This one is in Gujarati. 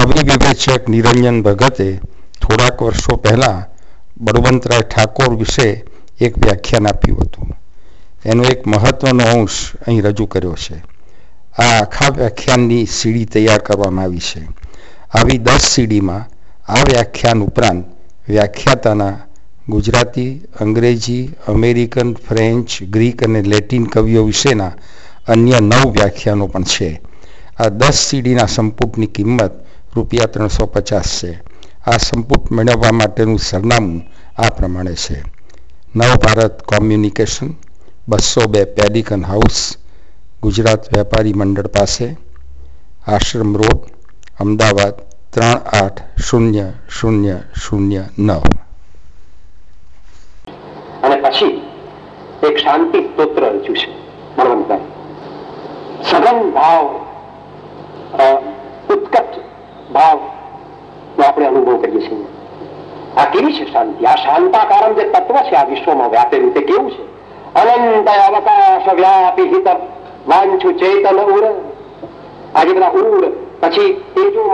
કવિ વિવેચક નિરંજન ભગતે થોડાક વર્ષો પહેલાં બળવંતરાય ઠાકોર વિશે એક વ્યાખ્યાન આપ્યું હતું. એનો એક મહત્વનો અંશ અહીં રજૂ કર્યો છે. આ આખા વ્યાખ્યાનની સીડી તૈયાર કરવામાં આવી છે. આવી 10 સીડીમાં આ વ્યાખ્યાન ઉપરાંત વ્યાખ્યાતાના ગુજરાતી, અંગ્રેજી, અમેરિકન, ફ્રેન્ચ, ગ્રીક અને લેટિન કવિઓ વિશેના અન્ય 9 વ્યાખ્યાનો પણ છે. આ 10 સીડીના સંપુટની કિંમત ₹350 છે. આ સંપુટ મેળવવા માટેનું સરનામું આ પ્રમાણે છે: Navbharat communication, 202 pelican house, Gujarat વેપારી મંડળ પાસે, આશ્રમ રોડ, અમદાવાદ 380009. અને પછી એક શાંતિ સ્તોત્ર રચ્યું છે બળવંતભાઈ. સઘન ભાવ, ઉત્કટ ભાવ આપણે અનુભવ કરીએ છીએ. આ કેવી છે શાંતિ? આ શાંતાકારમ જે તત્વ છે આ વિશ્વમાં વ્યાપેલું તે કેવું છે? અનંત અવકાશ વ્યાપી હિત વાંછુ ચેતન ઉર. આજે બધા ઉર પછી તેજો